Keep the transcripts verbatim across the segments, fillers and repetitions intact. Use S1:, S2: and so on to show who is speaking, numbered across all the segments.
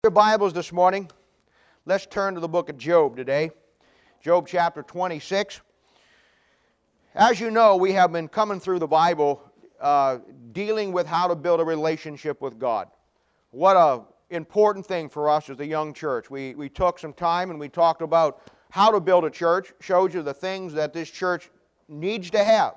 S1: Your Bibles this morning. Let's turn to the book of Job today. Job chapter twenty-six. As you know, we have been coming through the Bible uh, dealing with how to build a relationship with God. What an important thing for us as a young church. We, we took some time and we talked about how to build a church, showed you the things that this church needs to have.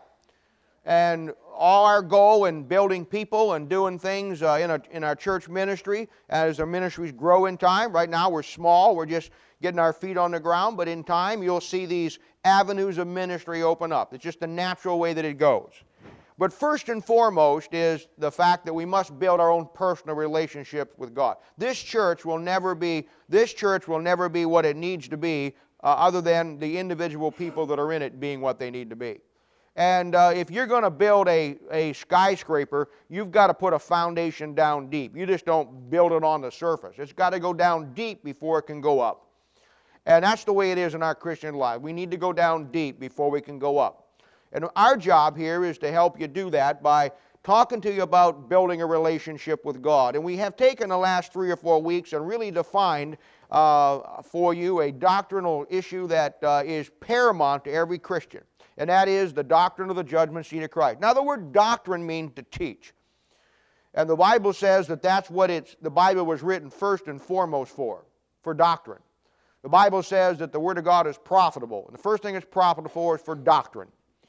S1: And all our goal in building people and doing things uh, in, our, in our church ministry, as our ministries grow in time. Right now we're small, we're just getting our feet on the ground, but in time you'll see these avenues of ministry open up. It's just the natural way that it goes. But first and foremost is the fact that we must build our own personal relationship with God. This church will never be, this church will never be what it needs to be uh, other than the individual people that are in it being what they need to be. And uh, if you're going to build a, a skyscraper, you've got to put a foundation down deep. You just don't build it on the surface. It's got to go down deep before it can go up. And that's the way it is in our Christian life. We need to go down deep before we can go up. And our job here is to help you do that by talking to you about building a relationship with God. And we have taken the last three or four weeks and really defined uh, for you a doctrinal issue that uh, is paramount to every Christian. And that is the doctrine of the judgment seat of Christ. Now, the word doctrine means to teach. And the Bible says that that's what it's, the Bible was written first and foremost for, for doctrine. The Bible says that the Word of God is profitable. And the first thing it's profitable for is for doctrine.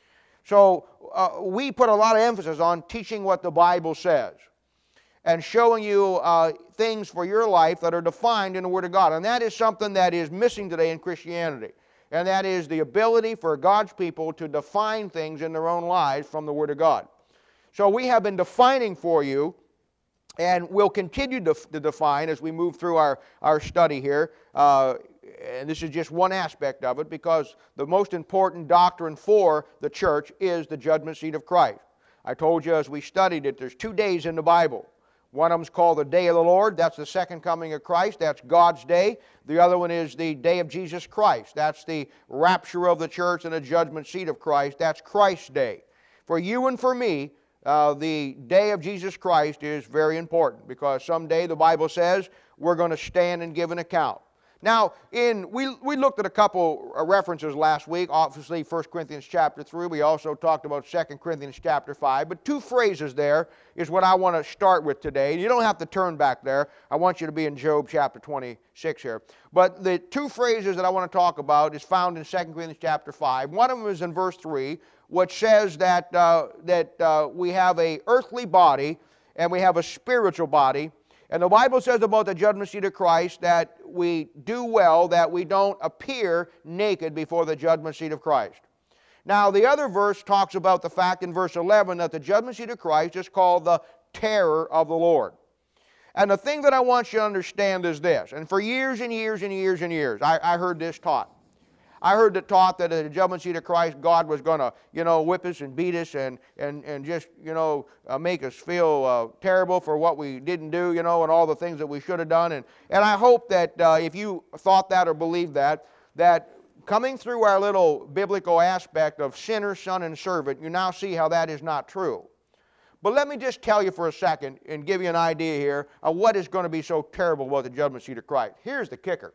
S1: So uh, we put a lot of emphasis on teaching what the Bible says and showing you uh, things for your life that are defined in the Word of God. And that is something that is missing today in Christianity. And that is the ability for God's people to define things in their own lives from the Word of God. So we have been defining for you, and we'll continue to, to define as we move through our, our study here. Uh, and this is just one aspect of it, because the most important doctrine for the church is the judgment seat of Christ. I told you as we studied it, there's two days in the Bible. One of them is called the Day of the Lord. That's the second coming of Christ. That's God's day. The other one is the Day of Jesus Christ. That's the rapture of the church and the judgment seat of Christ. That's Christ's day. For you and for me, uh, the Day of Jesus Christ is very important, because someday the Bible says we're going to stand and give an account. Now, in we, we looked at a couple references last week, obviously First Corinthians chapter three. We also talked about Second Corinthians chapter five. But two phrases there is what I want to start with today. You don't have to turn back there. I want you to be in Job chapter twenty-six here. But the two phrases that I want to talk about is found in Second Corinthians chapter five. One of them is in verse three, which says that, uh, that uh, we have an earthly body and we have a spiritual body. And the Bible says about the judgment seat of Christ that we do well that we don't appear naked before the judgment seat of Christ. Now, the other verse talks about the fact in verse eleven that the judgment seat of Christ is called the terror of the Lord. And the thing that I want you to understand is this, and for years and years and years and years, I, I heard this taught. I heard it taught that at the judgment seat of Christ, God was going to, you know, whip us and beat us and, and, and just, you know, uh, make us feel uh, terrible for what we didn't do, you know, and all the things that we should have done. And, and I hope that uh, if you thought that or believed that, that coming through our little biblical aspect of sinner, son, and servant, you now see how that is not true. But let me just tell you for a second and give you an idea here of what is going to be so terrible about the judgment seat of Christ. Here's the kicker.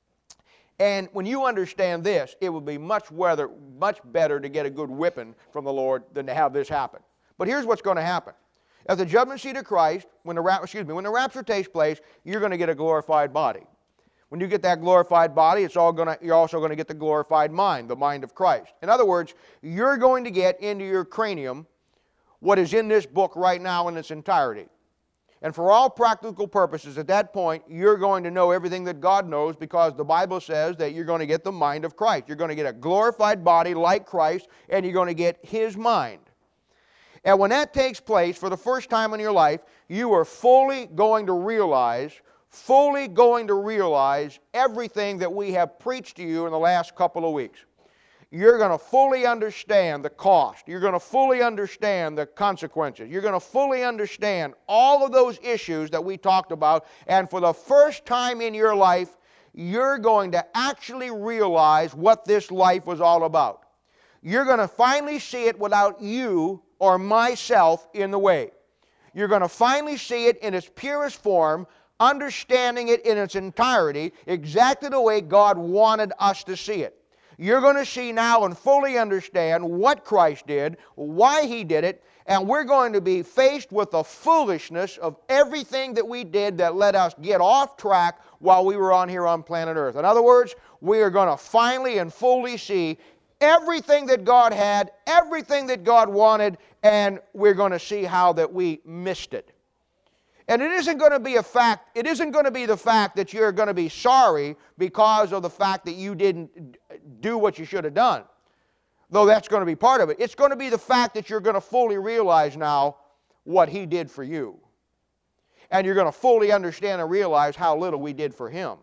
S1: And when you understand this, it will be much, weather, much better to get a good whipping from the Lord than to have this happen. But here's what's going to happen. At the judgment seat of Christ, when the, rap, excuse me, when the rapture takes place, you're going to get a glorified body. When you get that glorified body, it's all going to, you're also going to get the glorified mind, the mind of Christ. In other words, you're going to get into your cranium what is in this book right now in its entirety. And for all practical purposes, at that point, you're going to know everything that God knows, because the Bible says that you're going to get the mind of Christ. You're going to get a glorified body like Christ, and you're going to get His mind. And when that takes place for the first time in your life, you are fully going to realize, fully going to realize everything that we have preached to you in the last couple of weeks. You're going to fully understand the cost. You're going to fully understand the consequences. You're going to fully understand all of those issues that we talked about. And for the first time in your life, you're going to actually realize what this life was all about. You're going to finally see it without you or myself in the way. You're going to finally see it in its purest form, understanding it in its entirety, exactly the way God wanted us to see it. You're going to see now and fully understand what Christ did, why He did it, and we're going to be faced with the foolishness of everything that we did that let us get off track while we were on here on planet Earth. In other words, we are going to finally and fully see everything that God had, everything that God wanted, and we're going to see how that we missed it. And it isn't going to be a fact, it isn't going to be the fact that you're going to be sorry because of the fact that you didn't do what you should have done. Though that's going to be part of it. It's going to be the fact that you're going to fully realize now what He did for you. And you're going to fully understand and realize how little we did for Him.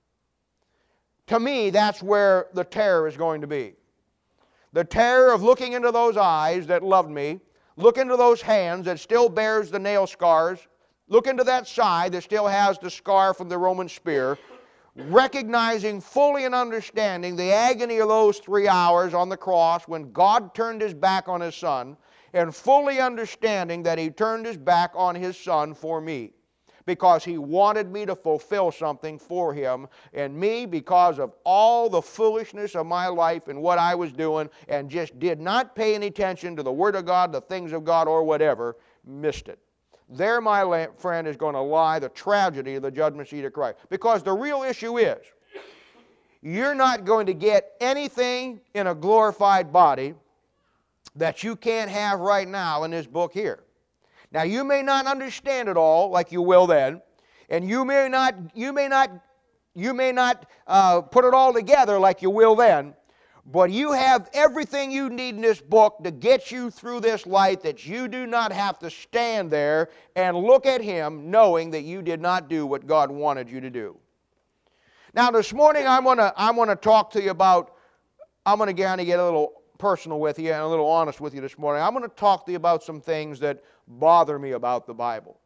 S1: To me, that's where the terror is going to be. The terror of looking into those eyes that loved me, look into those hands that still bears the nail scars, look into that side that still has the scar from the Roman spear, recognizing fully and understanding the agony of those three hours on the cross when God turned His back on His Son, and fully understanding that He turned His back on His Son for me because He wanted me to fulfill something for Him, and me, because of all the foolishness of my life and what I was doing and just did not pay any attention to the Word of God, the things of God, or whatever, missed it. There, my friend, is going to lie the tragedy of the judgment seat of Christ. Because the real issue is, you're not going to get anything in a glorified body that you can't have right now in this book here. Now, you may not understand it all like you will then, and you may not, you may not, you may not uh, put it all together like you will then, but you have everything you need in this book to get you through this light, that you do not have to stand there and look at Him knowing that you did not do what God wanted you to do. Now this morning I'm going to I'm going to talk to you about, I'm going to get a little personal with you and a little honest with you this morning. I'm going to talk to you about some things that bother me about the Bible.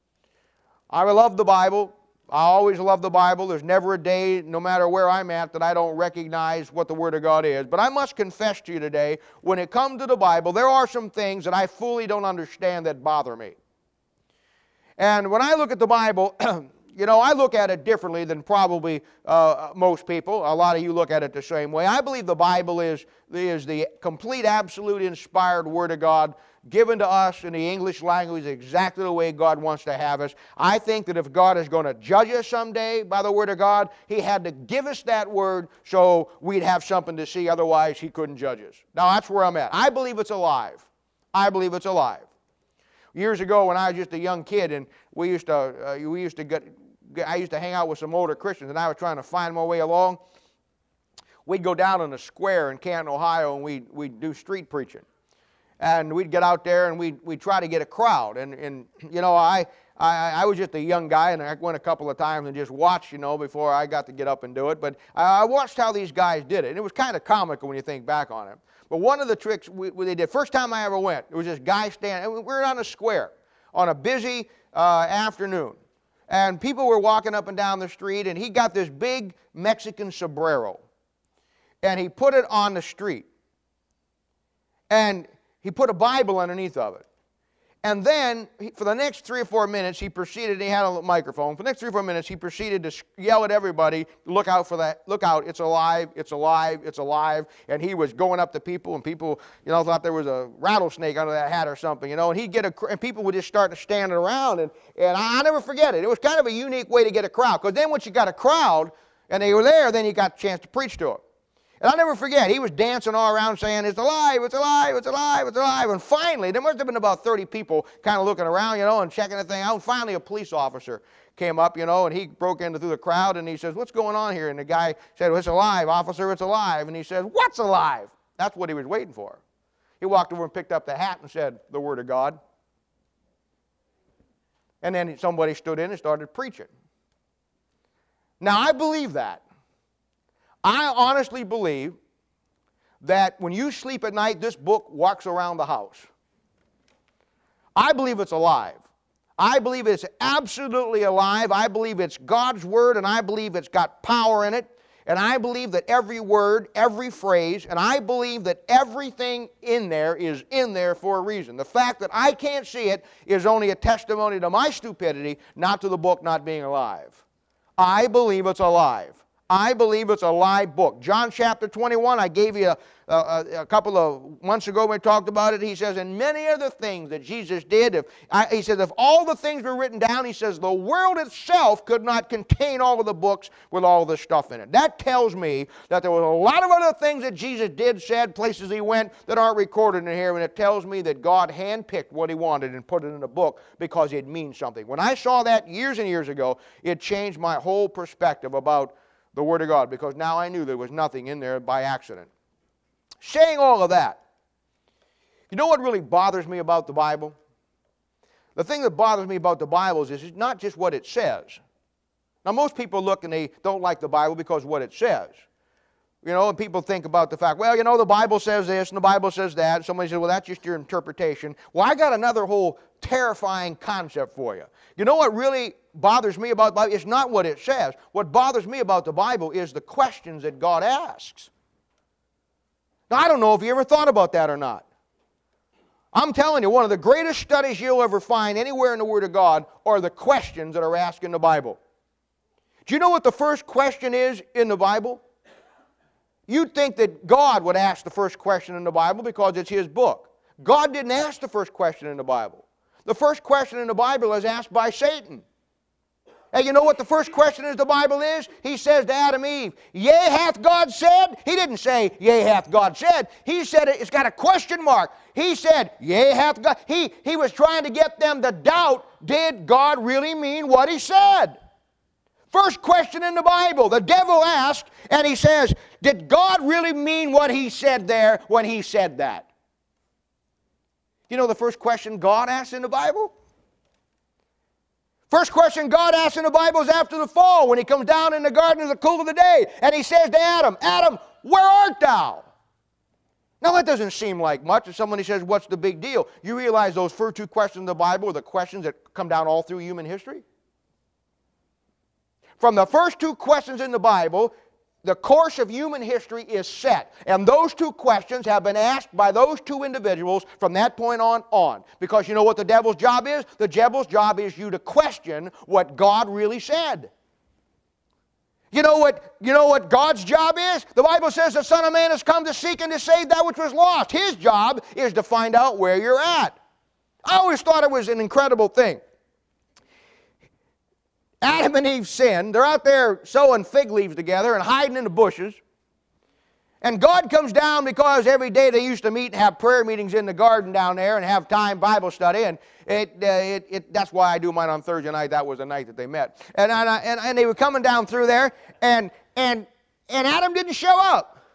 S1: I love the Bible. I always love the Bible. There's never a day, no matter where I'm at, that I don't recognize what the Word of God is. But I must confess to you today, when it comes to the Bible, there are some things that I fully don't understand that bother me. And when I look at the Bible, you know, I look at it differently than probably uh, most people. A lot of you look at it the same way. I believe the Bible is, is the complete, absolute, inspired Word of God, given to us in the English language exactly the way God wants to have us. I think that if God is going to judge us someday by the Word of God, He had to give us that Word so we'd have something to see. Otherwise, He couldn't judge us. Now, that's where I'm at. I believe it's alive. I believe it's alive. Years ago, when I was just a young kid, and we used to, uh, we used to get, I used to hang out with some older Christians, and I was trying to find my way along. We'd go down in the square in Canton, Ohio, and we'd, we'd do street preaching. And we'd get out there and we'd, we'd try to get a crowd. And, and you know, I, I, I was just a young guy, and I went a couple of times and just watched, you know, before I got to get up and do it. But I watched how these guys did it. And it was kind of comical when you think back on it. But one of the tricks we, we they did, first time I ever went, there was this guy standing, we were on a square on a busy uh, afternoon. And people were walking up and down the street, and he got this big Mexican sombrero. And he put it on the street. And he put a Bible underneath of it. And then, for the next three or four minutes, he proceeded, he had a microphone, for the next three or four minutes, he proceeded to yell at everybody, look out for that, look out, it's alive, it's alive, it's alive. And he was going up to people, and people, you know, thought there was a rattlesnake under that hat or something, you know, and he'd get a, and people would just start to stand around, and, and I, I'll never forget it. It was kind of a unique way to get a crowd, because then once you got a crowd, and they were there, then you got a chance to preach to them. And I'll never forget, he was dancing all around saying, it's alive, it's alive, it's alive, it's alive. And finally, there must have been about thirty people kind of looking around, you know, and checking the thing out. And finally, a police officer came up, you know, and he broke into through the crowd, and he says, what's going on here? And the guy said, well, it's alive, officer, it's alive. And he says, what's alive? That's what he was waiting for. He walked over and picked up the hat and said, the Word of God. And then somebody stood in and started preaching. Now, I believe that. I honestly believe that when you sleep at night, this book walks around the house. I believe it's alive. I believe it's absolutely alive. I believe it's God's Word, and I believe it's got power in it. And I believe that every word, every phrase, and I believe that everything in there is in there for a reason. The fact that I can't see it is only a testimony to my stupidity, not to the book not being alive. I believe it's alive. I believe it's a live book. John chapter twenty-one, I gave you a, a, a couple of months ago when we talked about it. He says, and many other things that Jesus did, if I, he says, if all the things were written down, he says, the world itself could not contain all of the books with all the stuff in it. That tells me that there was a lot of other things that Jesus did, said, places he went that aren't recorded in here, and it tells me that God handpicked what he wanted and put it in a book because it means something. When I saw that years and years ago, it changed my whole perspective about the Word of God, because now I knew there was nothing in there by accident. Saying all of that, you know what really bothers me about the Bible? The thing that bothers me about the Bible is it's not just what it says. Now most people look and they don't like the Bible because of what it says. You know, and people think about the fact, well, you know, the Bible says this and the Bible says that. And somebody says, well, that's just your interpretation. Well, I got another whole terrifying concept for you. You know what really bothers me about the Bible? It's not what it says. What bothers me about the Bible is the questions that God asks. Now, I don't know if you ever thought about that or not. I'm telling you, one of the greatest studies you'll ever find anywhere in the Word of God are the questions that are asked in the Bible. Do you know what the first question is in the Bible? You'd think that God would ask the first question in the Bible because it's His book. God didn't ask the first question in the Bible. The first question in the Bible is asked by Satan. And you know what the first question in the Bible is? He says to Adam and Eve, yea, hath God said? He didn't say, yea, hath God said. He said it, it's got a question mark. He said, yea, hath God. He, he was trying to get them to doubt, did God really mean what He said? First question in the Bible, the devil asked, and he says, did God really mean what He said there when He said that? You know the first question God asked in the Bible? First question God asks in the Bible is after the fall, when He comes down in the garden in the cool of the day, and He says to Adam, Adam, where art thou? Now that doesn't seem like much. If somebody says, what's the big deal? You realize those first two questions in the Bible are the questions that come down all through human history? From the first two questions in the Bible, the course of human history is set. And those two questions have been asked by those two individuals from that point on on. Because you know what the devil's job is? The devil's job is you to question what God really said. You know what, you know what God's job is? The Bible says the Son of Man has come to seek and to save that which was lost. His job is to find out where you're at. I always thought it was an incredible thing. Adam and Eve sinned. They're out there sewing fig leaves together and hiding in the bushes. And God comes down because every day they used to meet and have prayer meetings in the garden down there and have time Bible study. And it, uh, it, it, that's why I do mine on Thursday night. That was the night that they met. And, and, and they were coming down through there, and, and, and Adam didn't show up.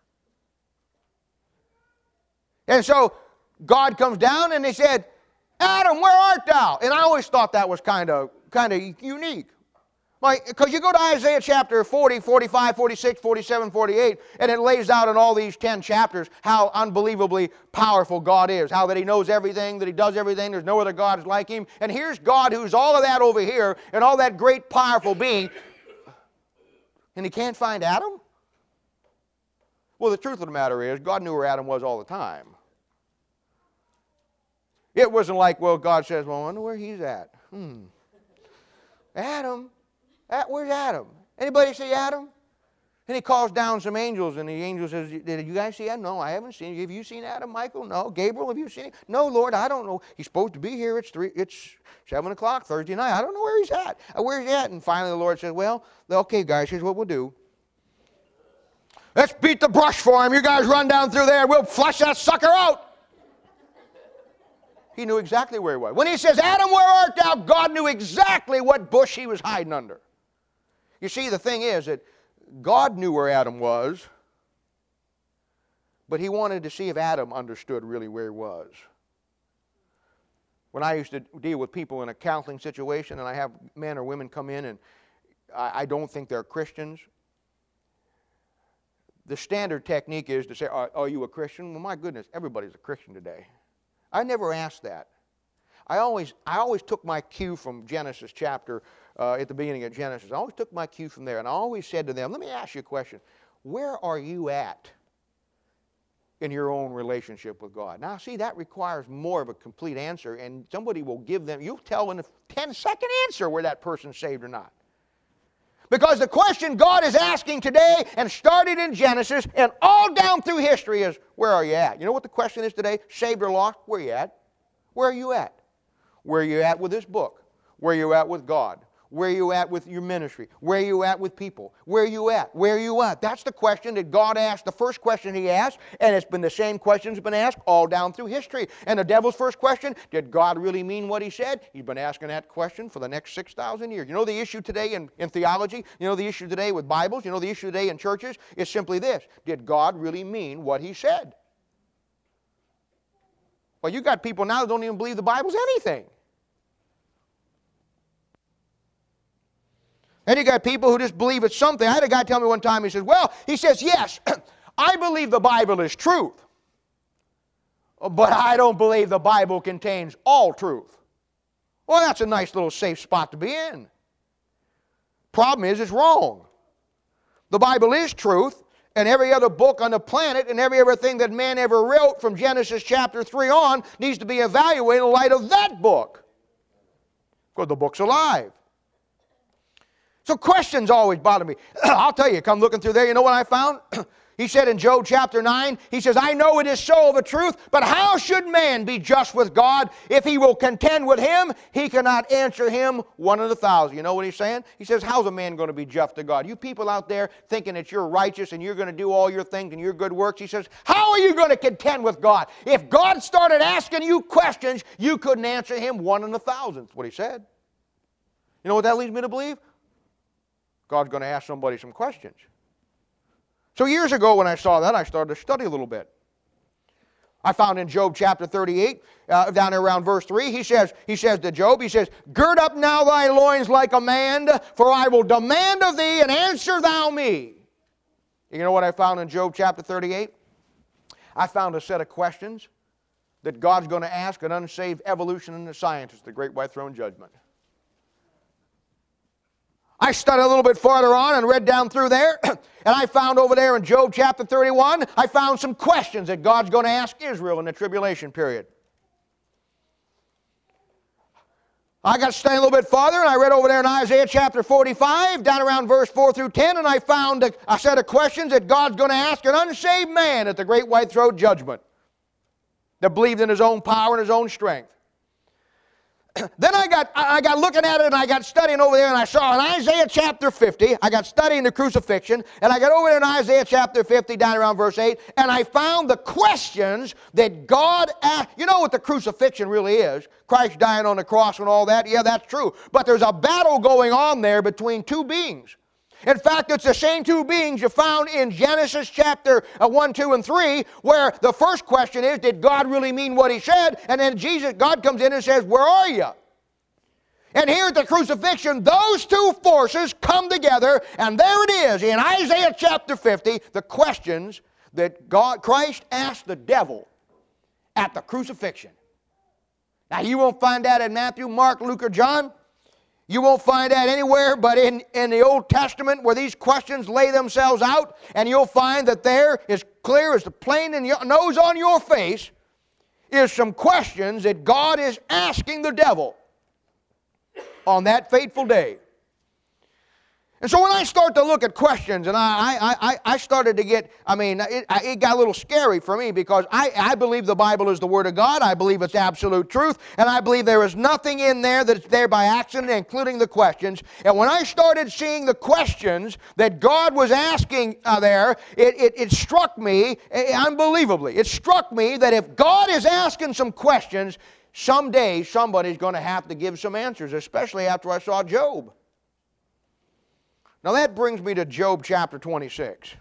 S1: And so God comes down and they said, Adam, where art thou? And I always thought that was kind of kind of unique. Like, because you go to Isaiah chapter forty, forty-five, forty-six, forty-seven, forty-eight, and it lays out in all these ten chapters how unbelievably powerful God is, how that He knows everything, that He does everything, there's no other gods like Him. And here's God who's all of that over here, and all that great powerful being, and He can't find Adam? Well, the truth of the matter is, God knew where Adam was all the time. It wasn't like, well, God says, well, I wonder where he's at. Hmm. Adam, where's Adam? Anybody see Adam? And He calls down some angels, and the angel says, did you guys see Adam? No, I haven't seen him. Have you seen Adam, Michael? No. Gabriel, have you seen him? No, Lord, I don't know. He's supposed to be here. It's three. It's seven o'clock Thursday night. I don't know where he's at. Where's he at? And finally the Lord says, well, okay, guys, here's what we'll do. Let's beat the brush for him. You guys run down through there. We'll flush that sucker out. He knew exactly where he was. When He says, Adam, where art thou? God knew exactly what bush he was hiding under. You see, the thing is that God knew where Adam was, but He wanted to see if Adam understood really where he was. When I used to deal with people in a counseling situation, and I have men or women come in, and I, I don't think they're Christians, the standard technique is to say, are, are you a Christian? Well, my goodness, everybody's a Christian today. I never asked that. I always, I always took my cue from Genesis chapter uh, at the beginning of Genesis. I always took my cue from there, and I always said to them, let me ask you a question. Where are you at in your own relationship with God? Now, see, that requires more of a complete answer, and somebody will give them, you'll tell in a ten second answer where that person's saved or not. Because the question God is asking today, and started in Genesis, and all down through history, is, where are you at? You know what the question is today? Saved or lost? Where are you at? Where are you at? Where are you at with this book? Where are you at with God? Where are you at with your ministry? Where are you at with people? Where are you at? Where are you at? That's the question that God asked, the first question He asked, and it's been the same question that's been asked all down through history. And the devil's first question, did God really mean what He said? He's been asking that question for the next six thousand years. You know the issue today in, in theology? You know the issue today with Bibles? You know the issue today in churches? It's simply this. Did God really mean what He said? Well, you got people now that don't even believe the Bible's anything. And you got people who just believe it's something. I had a guy tell me one time, he says, well, he says, yes, I believe the Bible is truth, but I don't believe the Bible contains all truth. Well, that's a nice little safe spot to be in. Problem is, it's wrong. The Bible is truth, and every other book on the planet and every other thing that man ever wrote from Genesis chapter three on needs to be evaluated in light of that book. Because the book's alive. So questions always bother me. I'll tell you, come looking through there, you know what I found? He said in Job chapter nine, he says, I know it is so of a truth, but how should man be just with God? If he will contend with Him, he cannot answer him one in a thousand. You know what he's saying? He says, how's a man going to be just to God? You people out there thinking that you're righteous and you're going to do all your things and your good works, he says, how are you going to contend with God? If God started asking you questions, you couldn't answer Him one in a thousand. That's what he said. You know what that leads me to believe? God's going to ask somebody some questions. So years ago when I saw that, I started to study a little bit. I found in Job chapter thirty-eight, uh, down around verse three, he says, he says to Job, he says, gird up now thy loins like a man, for I will demand of thee, and answer thou me. You know what I found in Job chapter thirty-eight? I found a set of questions that God's going to ask an unsaved evolution and the scientist, the great white throne judgment. I studied a little bit farther on and read down through there, and I found over there in Job chapter thirty-one, I found some questions that God's going to ask Israel in the tribulation period. I got to study a little bit farther, and I read over there in Isaiah chapter forty-five, down around verse four through ten, and I found a, a set of questions that God's going to ask an unsaved man at the great white throne judgment that believed in his own power and his own strength. Then I got, I got looking at it, and I got studying over there, and I saw in Isaiah chapter fifty, I got studying the crucifixion, and I got over there in Isaiah chapter fifty, down around verse eight, and I found the questions that God asked. You know what the crucifixion really is? Christ dying on the cross and all that? Yeah, that's true. But there's a battle going on there between two beings. In fact, it's the same two beings you found in Genesis chapter one, two, and three, where the first question is, did God really mean what He said? And then Jesus, God comes in and says, where are you? And here at the crucifixion, those two forces come together, and there it is in Isaiah chapter fifty, the questions that God, Christ asked the devil at the crucifixion. Now, you won't find that in Matthew, Mark, Luke, or John. You won't find that anywhere but in, in the Old Testament where these questions lay themselves out, and you'll find that there, as clear as the plain in your nose on your face, is some questions that God is asking the devil on that fateful day. And so when I start to look at questions, and I, I, I, I started to get, I mean, it, it got a little scary for me, because I, I believe the Bible is the Word of God. I believe it's absolute truth. And I believe there is nothing in there that's there by accident, including the questions. And when I started seeing the questions that God was asking uh, there, it, it, it struck me, unbelievably, it struck me that if God is asking some questions, someday somebody's going to have to give some answers, especially after I saw Job. Now that brings me to Job chapter twenty-six.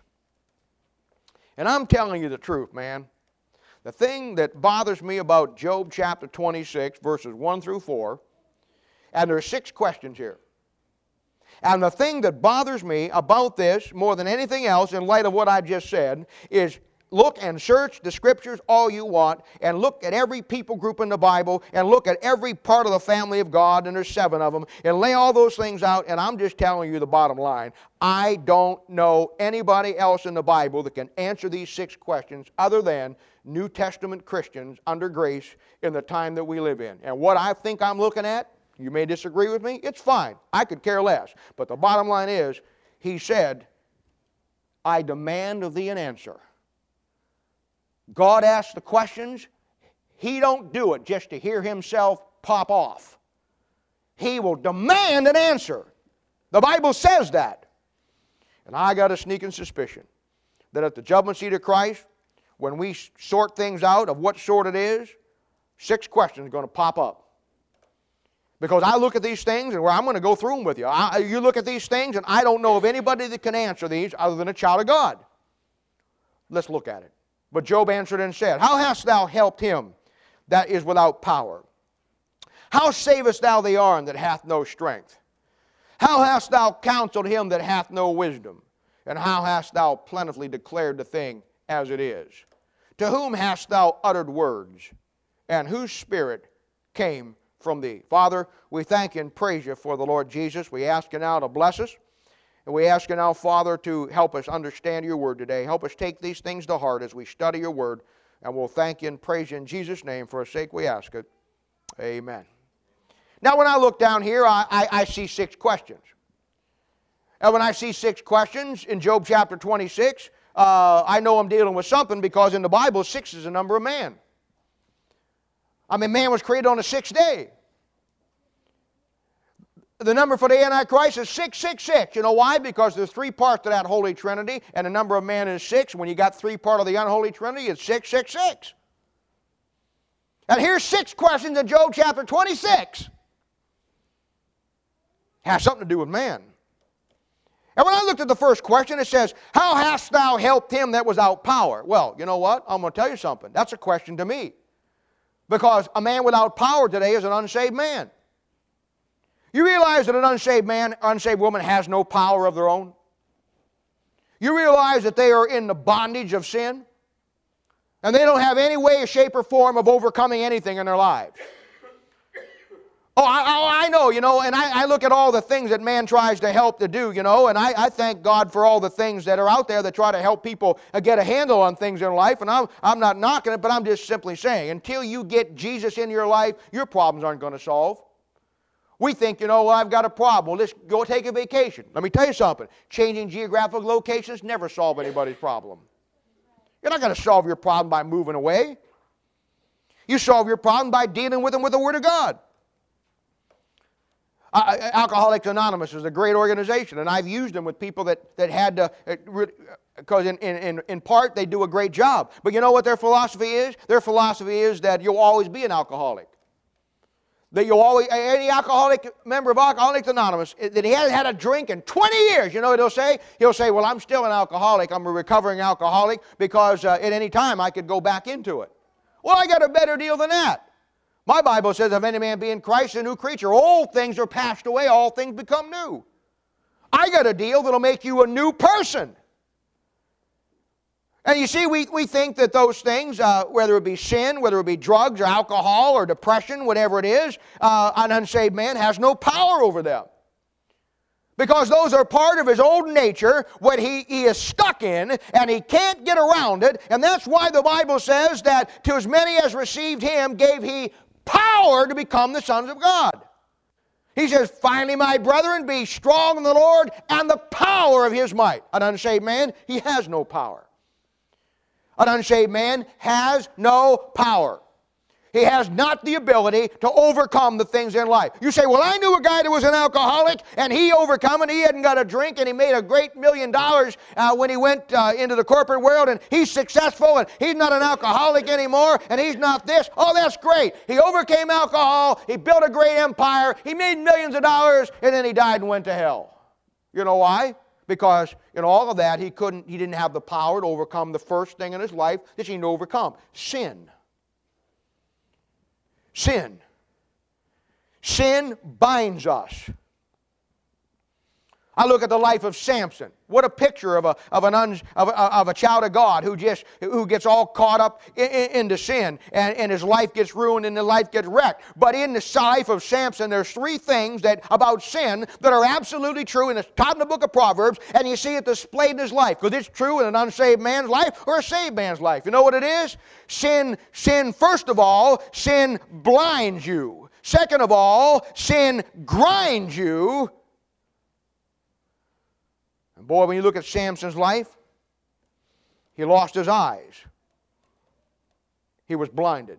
S1: And I'm telling you the truth, man. The thing that bothers me about Job chapter twenty-six, verses one through four, and there are six questions here. And the thing that bothers me about this more than anything else, in light of what I just said, is look and search the Scriptures all you want, and look at every people group in the Bible, and look at every part of the family of God, and there's seven of them, and lay all those things out, and I'm just telling you the bottom line. I don't know anybody else in the Bible that can answer these six questions other than New Testament Christians under grace in the time that we live in. And what I think I'm looking at, you may disagree with me, it's fine. I could care less. But the bottom line is, he said, I demand of thee an answer. God asks the questions. He don't do it just to hear himself pop off. He will demand an answer. The Bible says that. And I got a sneaking suspicion that at the judgment seat of Christ, when we sort things out of what sort it is, six questions are going to pop up. Because I look at these things, and where I'm going to go through them with you. I, you look at these things, and I don't know of anybody that can answer these other than a child of God. Let's look at it. But Job answered and said, How hast thou helped him that is without power? How savest thou the arm that hath no strength? How hast thou counseled him that hath no wisdom? And how hast thou plentifully declared the thing as it is? To whom hast thou uttered words? And whose spirit came from thee? Father, we thank and praise you for the Lord Jesus. We ask you now to bless us. And we ask you now, Father, to help us understand your word today. Help us take these things to heart as we study your word. And we'll thank you and praise you in Jesus' name. For his sake we ask it. Amen. Now when I look down here, I, I, I see six questions. And when I see six questions in Job chapter twenty-six, uh, I know I'm dealing with something, because in the Bible, six is the number of man. I mean, man was created on the sixth day. The number for the Antichrist is six six six. You know why? Because there's three parts to that Holy Trinity, and the number of man is six. When you got three part of the unholy Trinity, it's six six six. And here's six questions in Job chapter twenty-six. Has something to do with man. And when I looked at the first question, it says, How hast thou helped him that was without power? Well, you know what? I'm going to tell you something. That's a question to me. Because a man without power today is an unsaved man. You realize that an unsaved man, unsaved woman has no power of their own? You realize that they are in the bondage of sin? And they don't have any way, shape, or form of overcoming anything in their lives. Oh, I, I, I know, you know, and I, I look at all the things that man tries to help to do, you know, and I, I thank God for all the things that are out there that try to help people get a handle on things in life, and I'm, I'm not knocking it, but I'm just simply saying, until you get Jesus in your life, your problems aren't going to solve. We think, you know, well, I've got a problem. Well, let's go take a vacation. Let me tell you something. Changing geographical locations never solve anybody's problem. You're not going to solve your problem by moving away. You solve your problem by dealing with them with the Word of God. Uh, Alcoholics Anonymous is a great organization, and I've used them with people that, that had to, because in, in, in part they do a great job. But you know what their philosophy is? Their philosophy is that you'll always be an alcoholic. That you'll always, any alcoholic member of Alcoholics Anonymous, that he hasn't had a drink in twenty years, you know what he'll say? He'll say, well, I'm still an alcoholic. I'm a recovering alcoholic because uh, at any time I could go back into it. Well, I got a better deal than that. My Bible says, if any man be in Christ, a new creature. Old things are passed away, all things become new. I got a deal that'll make you a new person. And you see, we, we think that those things, uh, whether it be sin, whether it be drugs or alcohol or depression, whatever it is, uh, an unsaved man has no power over them. Because those are part of his old nature, what he, he is stuck in, and he can't get around it. And that's why the Bible says that to as many as received him gave he power to become the sons of God. He says, finally, my brethren, be strong in the Lord and the power of his might. An unsaved man, he has no power. An unsaved man has no power. He has not the ability to overcome the things in life. You say, well, I knew a guy that was an alcoholic, and he overcome it. He hadn't got a drink, and he made a great million dollars uh, when he went uh, into the corporate world, and he's successful, and he's not an alcoholic anymore, and he's not this. Oh, that's great. He overcame alcohol. He built a great empire. He made millions of dollars, and then he died and went to hell. You know why? Because in all of that, he couldn't, he didn't have the power to overcome the first thing in his life that he needed to overcome: sin. Sin. Sin binds us. I look at the life of Samson. What a picture of a, of an un, of a, of a child of God who just who gets all caught up in, in, into sin, and, and his life gets ruined and his life gets wrecked. But in the life of Samson, there's three things that about sin that are absolutely true, and it's taught in the book of Proverbs, and you see it displayed in his life, because it's true in an unsaved man's life or a saved man's life. You know what it is? Sin, sin, first of all, sin blinds you. Second of all, sin grinds you. And boy, when you look at Samson's life, he lost his eyes. He was blinded.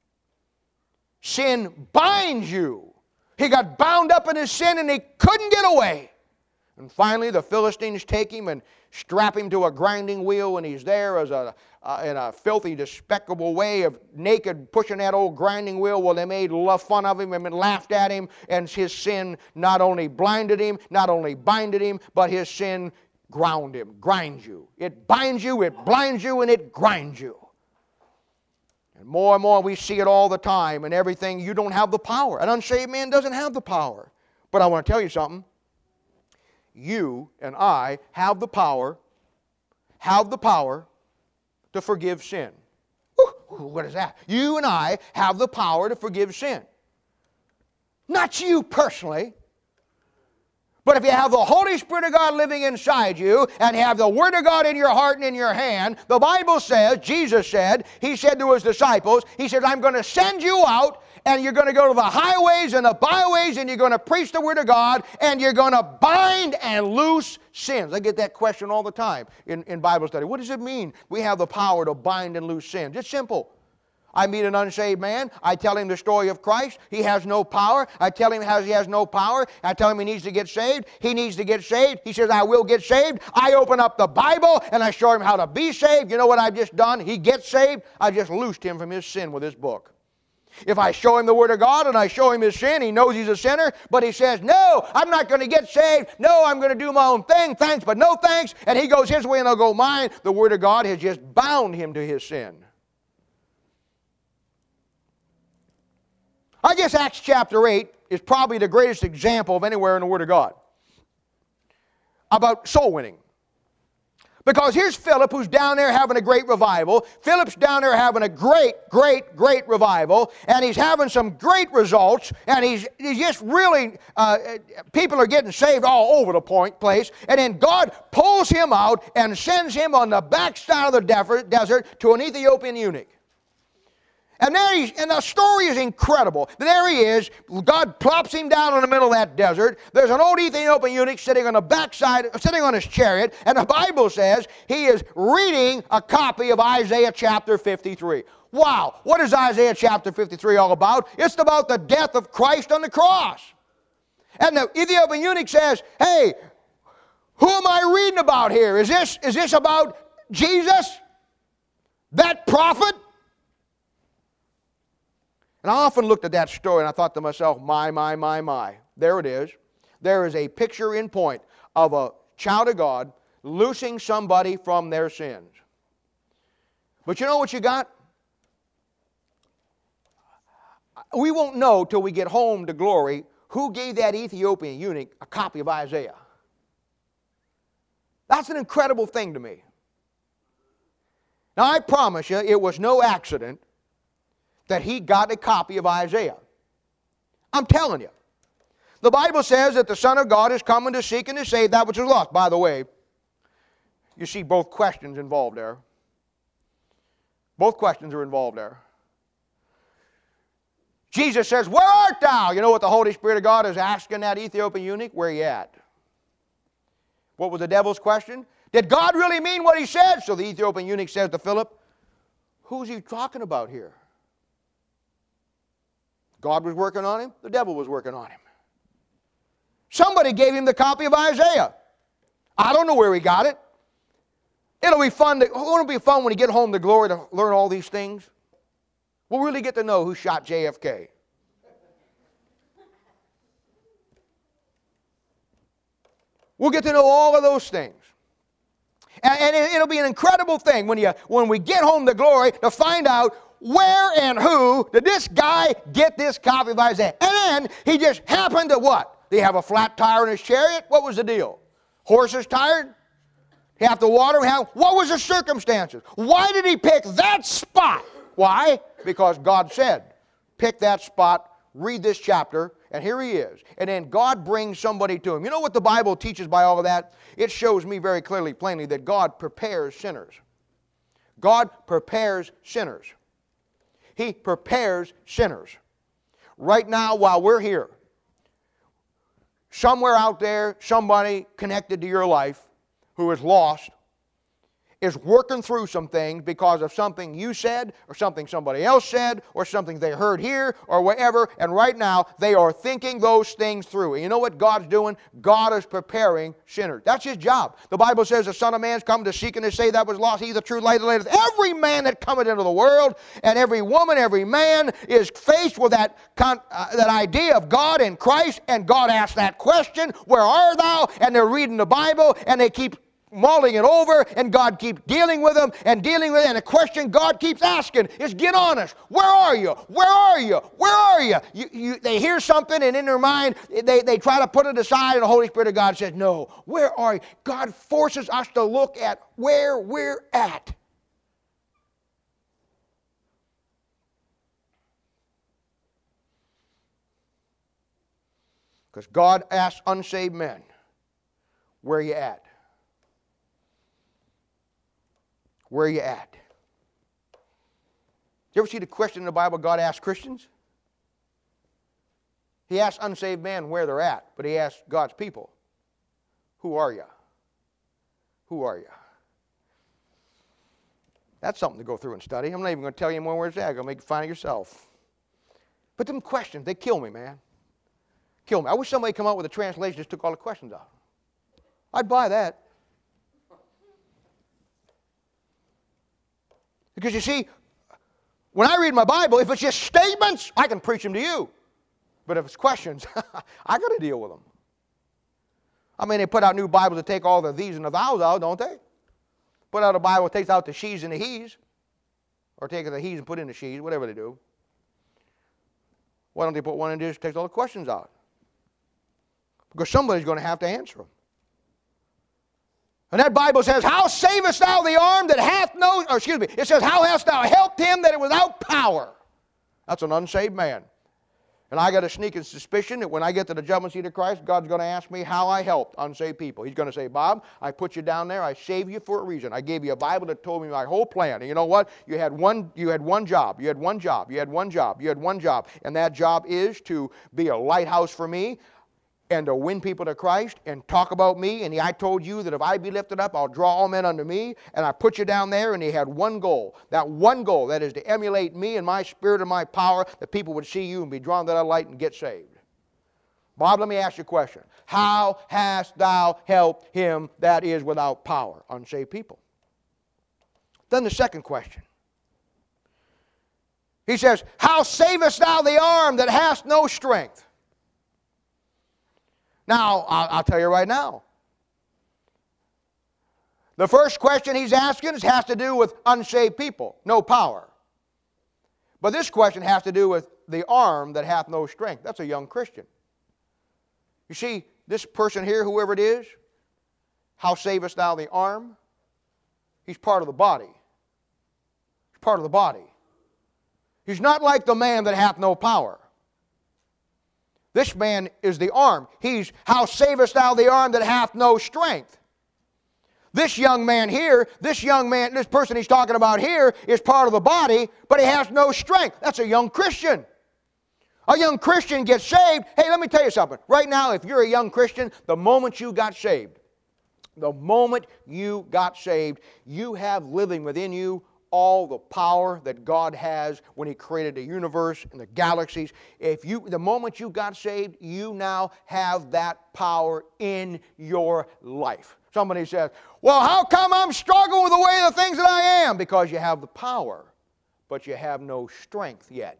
S1: Sin binds you. He got bound up in his sin and he couldn't get away. And finally, the Philistines take him and strap him to a grinding wheel, and he's there as a, uh, in a filthy, despicable way of naked pushing that old grinding wheel. Well, they made fun of him and laughed at him, and his sin not only blinded him, not only binded him, but his sin ground him, grinds you. It binds you, it blinds you, and it grinds you. And more and more we see it all the time, and everything. You don't have the power. An unsaved man doesn't have the power. But I want to tell you something. You and I have the power, have the power to forgive sin. Whew, what is that? You and I have the power to forgive sin. Not you personally, but if you have the Holy Spirit of God living inside you and you have the Word of God in your heart and in your hand, the Bible says, Jesus said, He said to His disciples, He said, I'm going to send you out and you're going to go to the highways and the byways and you're going to preach the Word of God and you're going to bind and loose sins. I get that question all the time in, in Bible study. What does it mean we have the power to bind and loose sins? It's simple. I meet an unsaved man. I tell him the story of Christ. He has no power. I tell him how he has no power. I tell him he needs to get saved. He needs to get saved. He says, I will get saved. I open up the Bible and I show him how to be saved. You know what I've just done? He gets saved. I just loosed him from his sin with this book. If I show him the Word of God and I show him his sin, he knows he's a sinner, but he says, no, I'm not going to get saved. No, I'm going to do my own thing. Thanks, but no thanks. And he goes his way and I'll go mine. The Word of God has just bound him to his sin. I guess Acts chapter eight is probably the greatest example of anywhere in the Word of God about soul winning. Because here's Philip, who's down there having a great revival. Philip's down there having a great, great, great revival, and he's having some great results, and he's, he's just really, uh, people are getting saved all over the point, place, and then God pulls him out and sends him on the backside of the desert to an Ethiopian eunuch. And there he's, and the story is incredible. There he is. God plops him down in the middle of that desert. There's an old Ethiopian eunuch sitting on the backside, sitting on his chariot, and the Bible says he is reading a copy of Isaiah chapter fifty-three. Wow, what is Isaiah chapter fifty-three all about? It's about the death of Christ on the cross. And the Ethiopian eunuch says, hey, who am I reading about here? Is this, is this about Jesus? That prophet? And I often looked at that story and I thought to myself, my, my, my, my. There it is. There is a picture in point of a child of God loosing somebody from their sins. But you know what you got? We won't know till we get home to glory who gave that Ethiopian eunuch a copy of Isaiah. That's an incredible thing to me. Now I promise you it was no accident that he got a copy of Isaiah. I'm telling you. The Bible says that the Son of God is coming to seek and to save that which is lost. By the way, you see both questions involved there. Both questions are involved there. Jesus says, where art thou? You know what the Holy Spirit of God is asking that Ethiopian eunuch? Where are you at? What was the devil's question? Did God really mean what he said? So the Ethiopian eunuch says to Philip, who's he talking about here? God was working on him. The devil was working on him. Somebody gave him the copy of Isaiah. I don't know where he got it. It'll be fun. To, won't it be fun when you get home to glory to learn all these things? We'll really get to know who shot J F K. We'll get to know all of those things. And, and it, it'll be an incredible thing when, you, when we get home to glory to find out where and who did this guy get this copy of Isaiah? And then he just happened to what? Did he have a flat tire in his chariot? What was the deal? Horses tired? You have to water them? What was the circumstances? Why did he pick that spot? Why? Because God said, pick that spot, read this chapter, and here he is. And then God brings somebody to him. You know what the Bible teaches by all of that? It shows me very clearly, plainly, that God prepares sinners. God prepares sinners. He prepares sinners. Right now, while we're here, somewhere out there, somebody connected to your life who is lost is working through some things because of something you said or something somebody else said or something they heard here or wherever, and right now they are thinking those things through. And you know what God's doing? God is preparing sinners. That's His job. The Bible says the Son of Man's come to seek and to save that was lost. He's the true light that lighteth every man that cometh into the world, and every woman, every man is faced with that, con uh, that idea of God and Christ, and God asks that question, where art thou? And they're reading the Bible, and they keep mulling it over, and God keeps dealing with them and dealing with it, and the question God keeps asking is, get honest. Where are you? Where are you? Where are you? you, you they hear something, and in their mind, they, they try to put it aside, and the Holy Spirit of God says, no, where are you? God forces us to look at where we're at. Because God asks unsaved men, where are you at? Where are you at? You ever see the question in the Bible God asks Christians? He asks unsaved men where they're at, but He asks God's people, who are you? Who are you? That's something to go through and study. I'm not even going to tell you more where it's at. I'm going to make you find it yourself. But them questions, they kill me, man. Kill me. I wish somebody come out with a translation that just took all the questions out. I'd buy that. Because you see, when I read my Bible, if it's just statements, I can preach them to you. But if it's questions, I got to deal with them. I mean, they put out new Bibles that take all the these and the thous out, don't they? Put out a Bible that takes out the she's and the he's. Or take the he's and put in the she's, whatever they do. Why don't they put one in there that takes all the questions out? Because somebody's going to have to answer them. And that Bible says, how savest thou the arm that hath no, or excuse me, it says, how hast thou helped him that is without power? That's an unsaved man. And I got a sneaking suspicion that when I get to the judgment seat of Christ, God's going to ask me how I helped unsaved people. He's going to say, Bob, I put you down there. I saved you for a reason. I gave you a Bible that told me my whole plan. And you know what? You had one, you had one job. You had one job. You had one job. You had one job. And that job is to be a lighthouse for me, and to win people to Christ and talk about me. And I told you that if I be lifted up, I'll draw all men unto me. And I put you down there, and he had one goal. That one goal, that is to emulate me and my spirit and my power, that people would see you and be drawn to that light and get saved. Bob, let me ask you a question. How hast thou helped him that is without power? Unsaved people. Then the second question. He says, how savest thou the arm that hast no strength? Now, I'll, I'll tell you right now. The first question he's asking has to do with unsaved people, no power. But this question has to do with the arm that hath no strength. That's a young Christian. You see, this person here, whoever it is, how savest thou the arm? He's part of the body. He's part of the body. He's not like the man that hath no power. This man is the arm. He's, how savest thou the arm that hath no strength? This young man here, this young man, this person he's talking about here is part of the body, but he has no strength. That's a young Christian. A young Christian gets saved. Hey, let me tell you something. Right now, if you're a young Christian, the moment you got saved, the moment you got saved, you have living within you all the power that God has when He created the universe and the galaxies. If you, the moment you got saved, you now have that power in your life. Somebody says, well, how come I'm struggling with the way of the things that I am? Because you have the power, but you have no strength yet.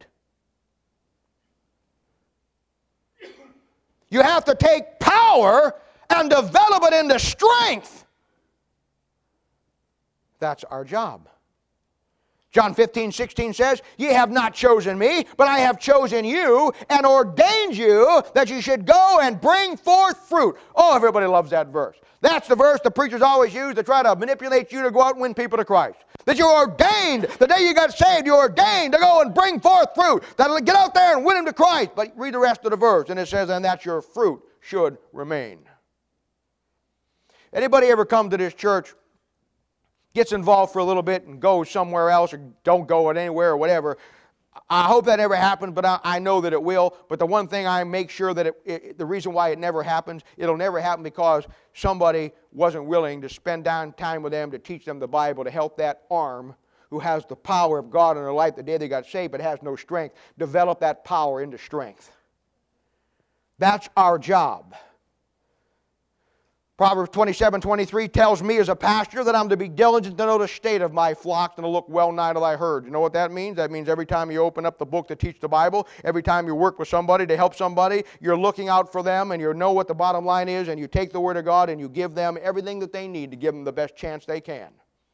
S1: You have to take power and develop it into strength. That's our job. John fifteen, sixteen says, ye have not chosen me, but I have chosen you and ordained you that you should go and bring forth fruit. Oh, everybody loves that verse. That's the verse the preachers always use to try to manipulate you to go out and win people to Christ. That you're ordained, the day you got saved, you're ordained to go and bring forth fruit. That'll get out there and win them to Christ. But read the rest of the verse, and it says, and that your fruit should remain. Anybody ever come to this church, gets involved for a little bit and goes somewhere else or don't go anywhere or whatever? I hope that never happens, but I, I know that it will. But the one thing I make sure that it, it, the reason why it never happens, it'll never happen because somebody wasn't willing to spend down time with them to teach them the Bible, to help that arm who has the power of God in their life the day they got saved but has no strength, develop that power into strength. That's our job. Proverbs twenty-seven, twenty-three tells me as a pastor that I'm to be diligent to know the state of my flocks and to look well nigh to thy herd. You know what that means? That means every time you open up the book to teach the Bible, every time you work with somebody to help somebody, you're looking out for them and you know what the bottom line is, and you take the Word of God and you give them everything that they need to give them the best chance they can.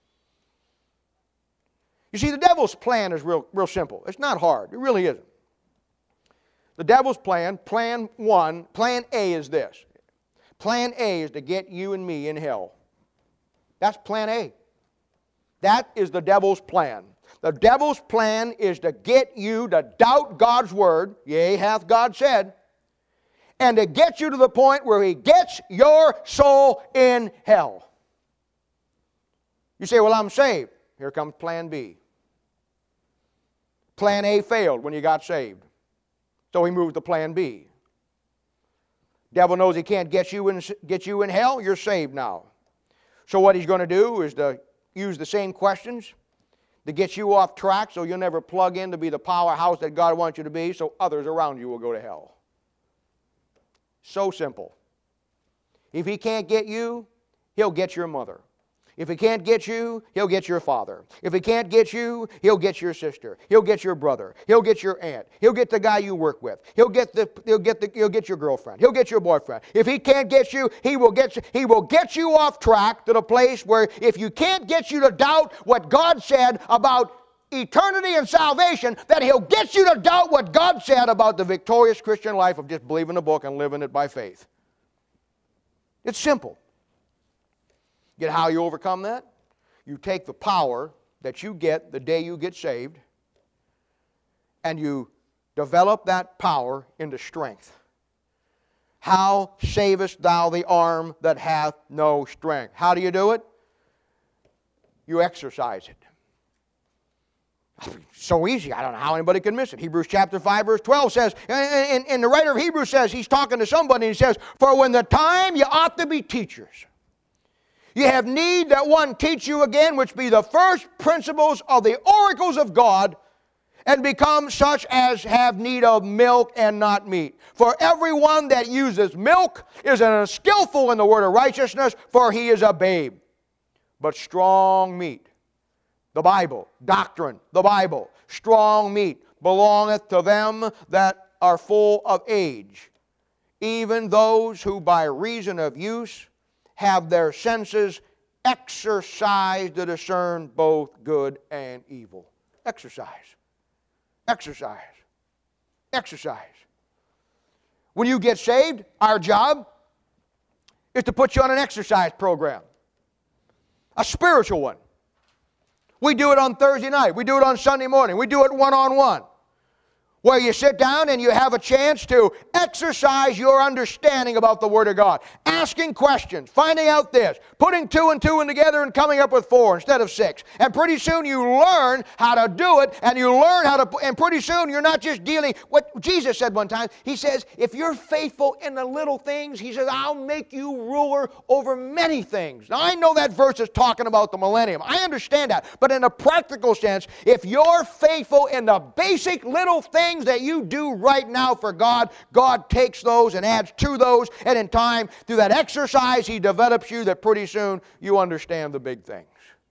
S1: You see, the devil's plan is real, real simple. It's not hard. It really isn't. The devil's plan, plan one, plan A is this. Plan A is to get you and me in hell. That's plan A. That is the devil's plan. The devil's plan is to get you to doubt God's Word, yea, hath God said, and to get you to the point where he gets your soul in hell. You say, well, I'm saved. Here comes plan B. Plan A failed when you got saved. So he moved to plan B. Devil knows he can't get you in, get you in hell. You're saved now. So what he's going to do is to use the same questions to get you off track so you'll never plug in to be the powerhouse that God wants you to be, so others around you will go to hell. So simple. If he can't get you, he'll get your mother. If he can't get you, he'll get your father. If he can't get you, he'll get your sister. He'll get your brother. He'll get your aunt. He'll get the guy you work with. He'll get the he'll get the he'll get your girlfriend. He'll get your boyfriend. If he can't get you, he will get you, he will get you off track to the place where if you can't get you to doubt what God said about eternity and salvation, that he'll get you to doubt what God said about the victorious Christian life of just believing the book and living it by faith. It's simple. Get how you overcome that? You take the power that you get the day you get saved and you develop that power into strength. How savest thou the arm that hath no strength? How do you do it? You exercise it. So easy. I don't know how anybody can miss it. Hebrews chapter five verse twelve says, and, and the writer of Hebrews says, he's talking to somebody and he says, for when the time you ought to be teachers, you have need that one teach you again, which be the first principles of the oracles of God, and become such as have need of milk and not meat. For everyone that uses milk is unskillful in the word of righteousness, for he is a babe. But strong meat, the Bible, doctrine, the Bible, strong meat belongeth to them that are full of age, even those who by reason of use have their senses exercised to discern both good and evil. Exercise. Exercise. Exercise. When you get saved, our job is to put you on an exercise program. A spiritual one. We do it on Thursday night. We do it on Sunday morning. We do it one-on-one. Where you sit down and you have a chance to exercise your understanding about the Word of God. Asking questions, finding out this, putting two and two in together and coming up with four instead of six. And pretty soon you learn how to do it, and you learn how to, and pretty soon you're not just dealing, what Jesus said one time, he says, if you're faithful in the little things, he says, I'll make you ruler over many things. Now I know that verse is talking about the millennium. I understand that. But in a practical sense, if you're faithful in the basic little things that you do right now for God, God takes those and adds to those, and in time, through that exercise, he develops you that pretty soon you understand the big things.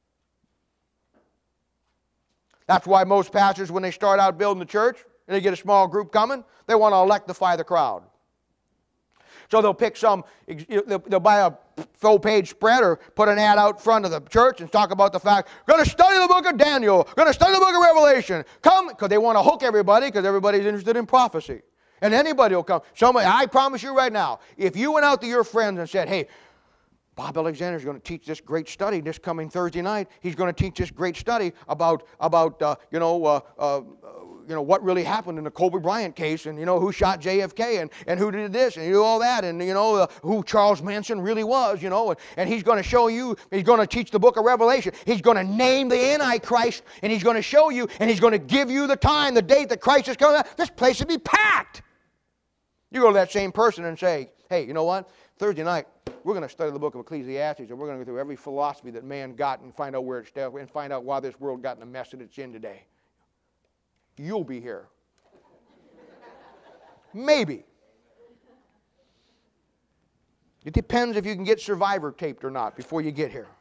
S1: That's why most pastors, when they start out building the church, and they get a small group coming, they want to electrify the crowd. So they'll pick some, they'll buy a full-page spread or put an ad out front of the church and talk about the fact, going to study the book of Daniel, going to study the book of Revelation. Come, because they want to hook everybody because everybody's interested in prophecy. And anybody will come. Somebody, I promise you right now, if you went out to your friends and said, hey, Bob Alexander is going to teach this great study this coming Thursday night. He's going to teach this great study about, about uh, you know, uh, uh, you know, what really happened in the Kobe Bryant case, and, you know, who shot J F K, and, and who did this, and you know, all that, and, you know, uh, who Charles Manson really was, you know, and, and he's going to show you, he's going to teach the book of Revelation. He's going to name the Antichrist, and he's going to show you, and he's going to give you the time, the date that Christ is coming out. This place would be packed. You go to that same person and say, hey, you know what? Thursday night, we're going to study the book of Ecclesiastes, and we're going to go through every philosophy that man got and find out where it's at, and find out why this world got in the mess that it's in today. You'll be here. Maybe. It depends if you can get Survivor taped or not before you get here.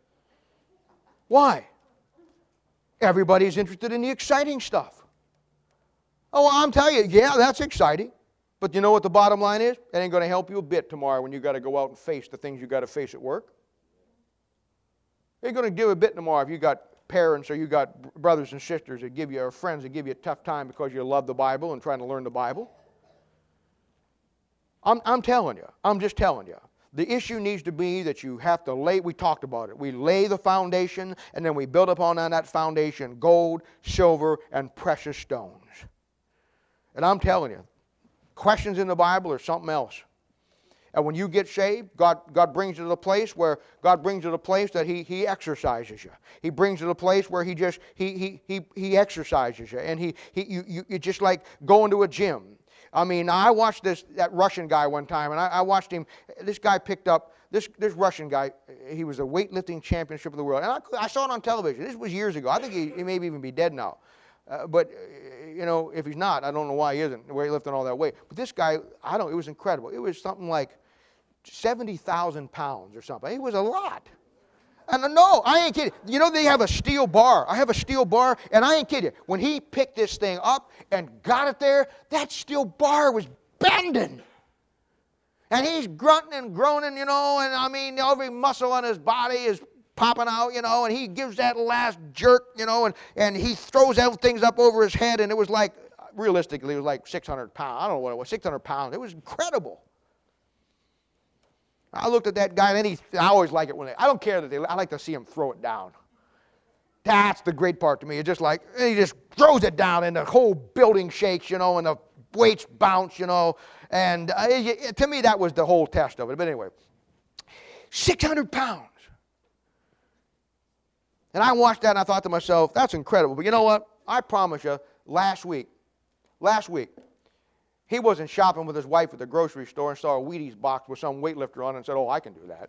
S1: Why? Everybody's interested in the exciting stuff. Oh, I'm telling you, yeah, that's exciting. But you know what the bottom line is? It ain't going to help you a bit tomorrow when you got to go out and face the things you got to face at work. It ain't going to give a bit tomorrow if you got parents or you got brothers and sisters that give you, or friends that give you a tough time because you love the Bible and trying to learn the Bible. I'm, I'm telling you. I'm just telling you. The issue needs to be that you have to lay, we talked about it, we lay the foundation and then we build upon that foundation gold, silver, and precious stones. And I'm telling you, questions in the Bible are something else. And when you get saved, God, God brings you to the place where God brings you to the place that He, he exercises you. He brings you to the place where He just He He He, he exercises you. And He He you, you it's just like going to a gym. I mean, I watched this that Russian guy one time, and I, I watched him. This guy picked up this this Russian guy. He was a weightlifting championship of the world, and I, I saw it on television. This was years ago. I think he, he may even be dead now. Uh, but, uh, you know, if he's not, I don't know why he isn't weightlifting all that weight. But this guy, I don't, it was incredible. It was something like seventy thousand pounds or something. It was a lot. And no, I ain't kidding. You know, they have a steel bar. I have a steel bar, and I ain't kidding. When he picked this thing up and got it there, that steel bar was bending. And he's grunting and groaning, you know, and I mean, every muscle on his body is popping out, you know, and he gives that last jerk, you know, and, and he throws things up over his head, and it was like, realistically, it was like six hundred pounds. I don't know what it was, six hundred pounds. It was incredible. I looked at that guy, and then he, I always like it when they, I don't care that they, I like to see him throw it down. That's the great part to me. It's just like, he just throws it down, and the whole building shakes, you know, and the weights bounce, you know, and uh, it, to me, that was the whole test of it. But anyway, six hundred pounds. And I watched that, and I thought to myself, that's incredible. But you know what? I promise you, last week, last week, he wasn't shopping with his wife at the grocery store and saw a Wheaties box with some weightlifter on it and said, oh, I can do that.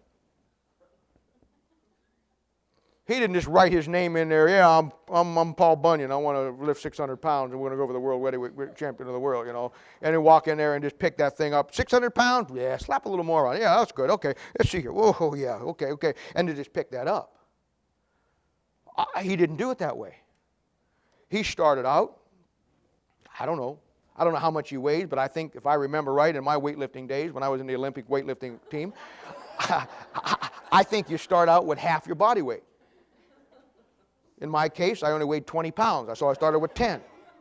S1: He didn't just write his name in there, yeah, I'm, I'm, I'm Paul Bunyan, I want to lift six hundred pounds, and we're going to go for the world heavyweight champion of the world, you know. And then walk in there and just pick that thing up. six hundred pounds? Yeah, slap a little more on it. Yeah, that's good. Okay, let's see here. Whoa, yeah, okay, okay. And to just pick that up. I, he didn't do it that way. He started out, I don't know, I don't know how much he weighed, but I think if I remember right, in my weightlifting days, when I was in the Olympic weightlifting team, I, I, I think you start out with half your body weight. In my case, I only weighed twenty pounds, so I started with ten.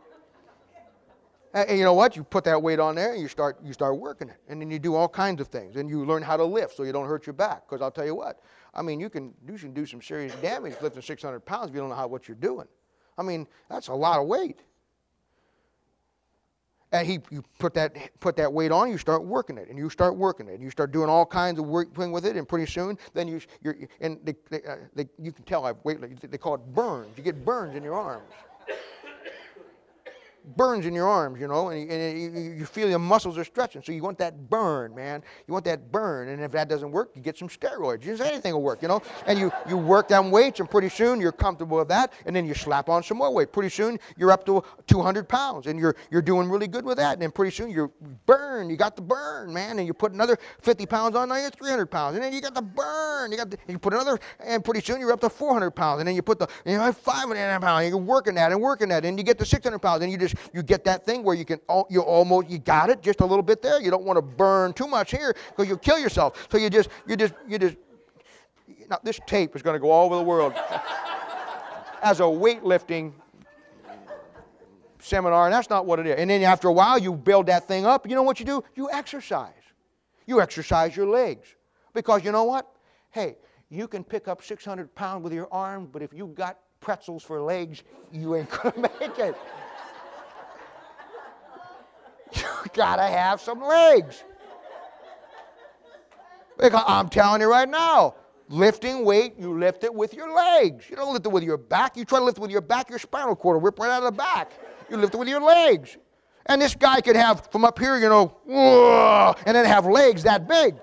S1: And you know what? You put that weight on there, and you start, you start working it. And then you do all kinds of things. And you learn how to lift so you don't hurt your back. Because I'll tell you what, I mean, you can, you can do some serious damage lifting six hundred pounds if you don't know how, what you're doing. I mean, that's a lot of weight. And he, you put that, put that weight on, you start working it, and you start working it, and you start doing all kinds of work with it, and pretty soon, then you, you're, and they, they, uh, they, you can tell I've weight, they call it burns. You get burns in your arms. Burns in your arms, you know, and, and you, you feel your muscles are stretching. So you want that burn, man. You want that burn, and if that doesn't work, you get some steroids. Just anything will work, you know. And you, you work them weights, and pretty soon you're comfortable with that, and then you slap on some more weight. Pretty soon you're up to two hundred pounds, and you're, you're doing really good with that. And then pretty soon you're burn. You got the burn, man, and you put another fifty pounds on, now you're three hundred pounds. And then you got the burn. You got the, you put another, and pretty soon you're up to four hundred pounds. And then you put the, you know, five hundred pounds. You're working that and working that, and you get to six hundred pounds, and you just just, you get that thing where you can, you almost, you got it just a little bit there. You don't want to burn too much here because you'll kill yourself. So you just, you just, you just, now this tape is going to go all over the world as a weightlifting seminar, and that's not what it is. And then after a while, you build that thing up. You know what you do? You exercise. You exercise your legs. Because you know what? Hey, you can pick up six hundred pounds with your arms, but if you got pretzels for legs, you ain't going to make it. You got to have some legs. Because I'm telling you right now, lifting weight, you lift it with your legs. You don't lift it with your back. You try to lift it with your back, your spinal cord will rip right out of the back. You lift it with your legs. And this guy could have, from up here, you know, and then have legs that big.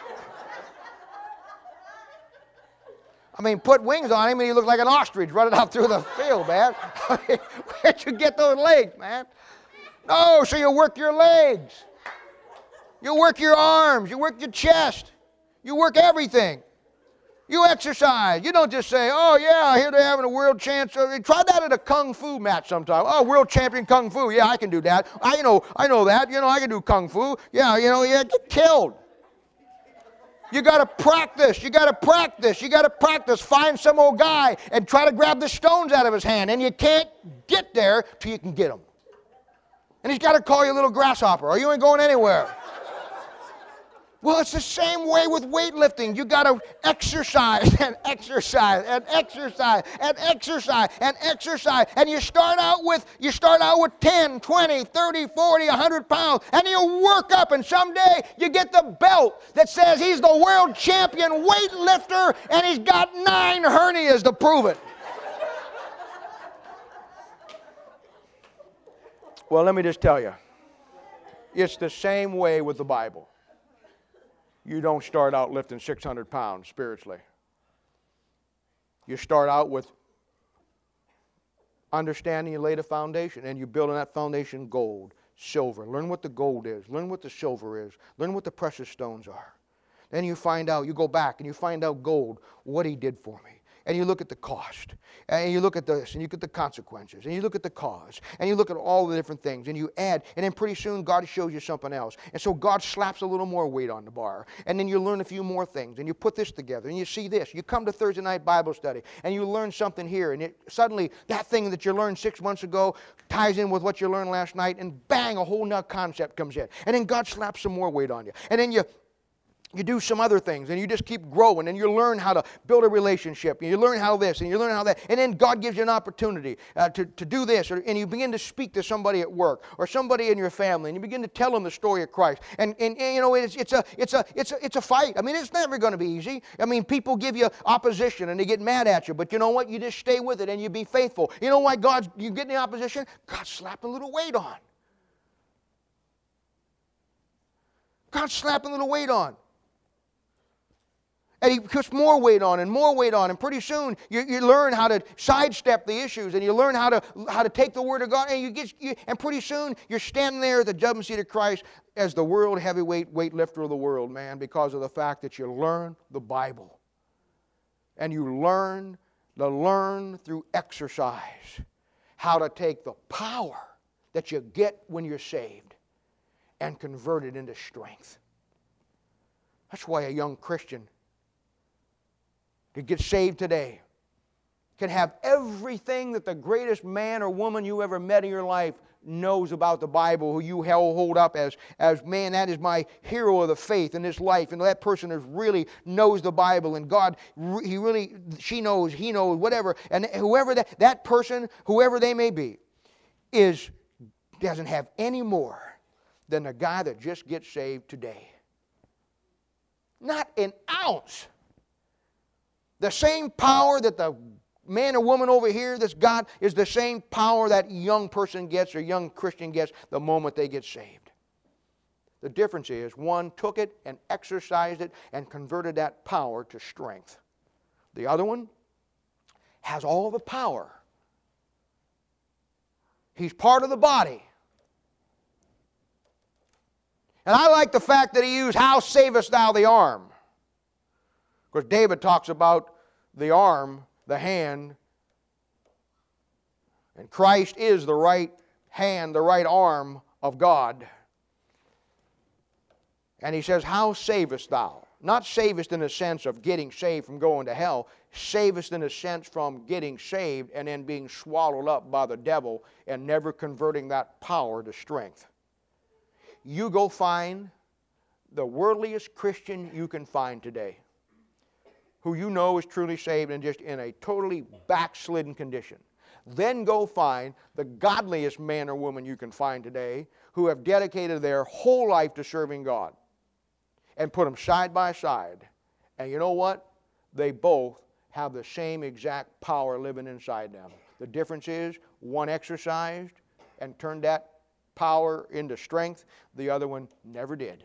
S1: I mean, put wings on him and he looks like an ostrich running out through the field, man. Where'd you get those legs, man? No, so you work your legs. You work your arms. You work your chest. You work everything. You exercise. You don't just say, oh, yeah, here they're having a world champ. Try that at a kung fu match sometime. Oh, world champion kung fu. Yeah, I can do that. I know, I know that. You know, I can do kung fu. Yeah, you know, yeah, get killed. You got to practice. You got to practice. You got to practice. Find some old guy and try to grab the stones out of his hand. And you can't get there till you can get them. And he's got to call you a little grasshopper or you ain't going anywhere. Well, it's the same way with weightlifting. You got to exercise and exercise and exercise and exercise and exercise. And you start out with you start out with ten, twenty, thirty, forty, one hundred pounds. And you work up and someday you get the belt that says he's the world champion weightlifter and he's got nine hernias to prove it. Well, let me just tell you. It's the same way with the Bible. You don't start out lifting six hundred pounds spiritually. You start out with understanding, you lay the foundation, and you build on that foundation gold, silver. Learn what the gold is. Learn what the silver is. Learn what the precious stones are. Then you find out, you go back and you find out gold, what he did for me. And you look at the cost, and you look at this, and you look at the consequences, and you look at the cause, and you look at all the different things, and you add, and then pretty soon God shows you something else. And so God slaps a little more weight on the bar, and then you learn a few more things, and you put this together, and you see this. You come to Thursday night Bible study, and you learn something here, and it, suddenly that thing that you learned six months ago ties in with what you learned last night, and bang, a whole new concept comes in. And then God slaps some more weight on you. And then you... You do some other things, and you just keep growing, and you learn how to build a relationship, and you learn how this, and you learn how that, and then God gives you an opportunity uh, to, to do this, or, and you begin to speak to somebody at work, or somebody in your family, and you begin to tell them the story of Christ, and, and, and you know, it's, it's, a, it's, a, it's, a, it's a fight. I mean, it's never going to be easy. I mean, people give you opposition, and they get mad at you, but you know what? You just stay with it, and you be faithful. You know why God's, you get in the opposition? God slapped a little weight on. God slapped a little weight on. And he puts more weight on and more weight on, and pretty soon you, you learn how to sidestep the issues, and you learn how to how to take the Word of God, and you get you, and pretty soon you're standing there at the judgment seat of Christ as the world heavyweight weightlifter of the world, man, because of the fact that you learn the Bible, and you learn to learn through exercise how to take the power that you get when you're saved and convert it into strength. That's why a young Christian to get saved today can have everything that the greatest man or woman you ever met in your life knows about the Bible, who you hold up as, as man, that is my hero of the faith in this life, and that person is really knows the Bible, and God, he really, she knows, he knows, whatever, and whoever that, that person, whoever they may be, is, doesn't have any more than the guy that just gets saved today. Not an ounce. The same power that the man or woman over here that's got is the same power that young person gets or young Christian gets the moment they get saved. The difference is one took it and exercised it and converted that power to strength. The other one has all the power. He's part of the body. And I like the fact that he used, how savest thou the arm? Because David talks about the arm, the hand, and Christ is the right hand, the right arm of God. And he says, how savest thou? Not savest in the sense of getting saved from going to hell. Savest in the sense from getting saved and then being swallowed up by the devil and never converting that power to strength. You go find the worldliest Christian you can find today, who you know is truly saved and just in a totally backslidden condition. Then go find the godliest man or woman you can find today who have dedicated their whole life to serving God. And put them side by side. And you know what? They both have the same exact power living inside them. The difference is one exercised and turned that power into strength. The other one never did.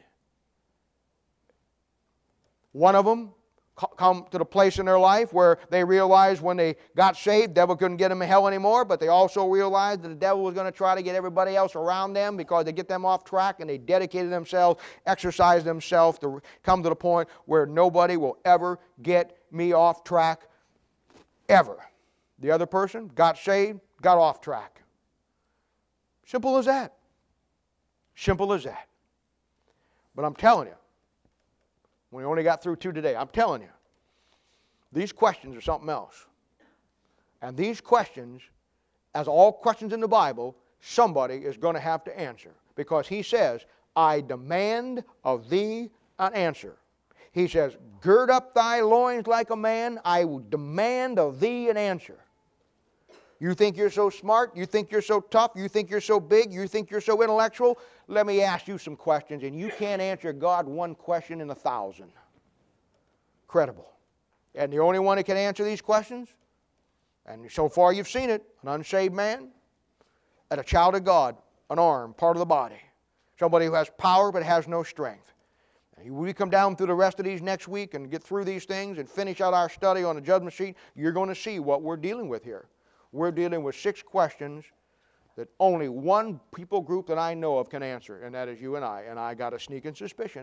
S1: One of them come to the place in their life where they realized when they got saved, the devil couldn't get them in hell anymore, but they also realized that the devil was going to try to get everybody else around them because they get them off track, and they dedicated themselves, exercised themselves to come to the point where nobody will ever get me off track, ever. The other person got saved, got off track. Simple as that. Simple as that. But I'm telling you, we only got through two today. I'm telling you, these questions are something else. And these questions, as all questions in the Bible, somebody is going to have to answer. Because he says, I demand of thee an answer. He says, gird up thy loins like a man, I will demand of thee an answer. You think you're so smart? You think you're so tough? You think you're so big? You think you're so intellectual? Let me ask you some questions, and you can't answer God one question in a thousand. Credible. And the only one that can answer these questions, and so far you've seen it, an unsaved man, and a child of God, an arm, part of the body. Somebody who has power but has no strength. And we come down through the rest of these next week and get through these things and finish out our study on the judgment sheet, you're going to see what we're dealing with here. We're dealing with six questions that only one people group that I know of can answer, and that is you and I. And I got a sneaking suspicion.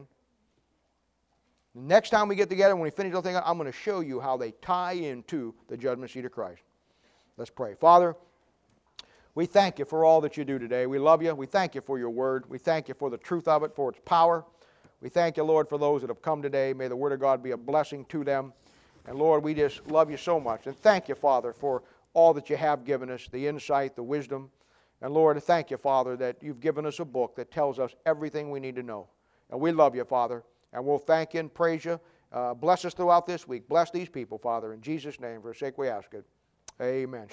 S1: Next time we get together, when we finish the thing, I'm going to show you how they tie into the judgment seat of Christ. Let's pray. Father, we thank you for all that you do today. We love you. We thank you for your word. We thank you for the truth of it, for its power. We thank you, Lord, for those that have come today. May the word of God be a blessing to them. And Lord, we just love you so much. And thank you, Father, for all that you have given us, the insight, the wisdom. And Lord, thank you, Father, that you've given us a book that tells us everything we need to know. And we love you, Father, and we'll thank you and praise you. Uh, bless us throughout this week. Bless these people, Father. In Jesus' name, for the sake we ask it. Amen.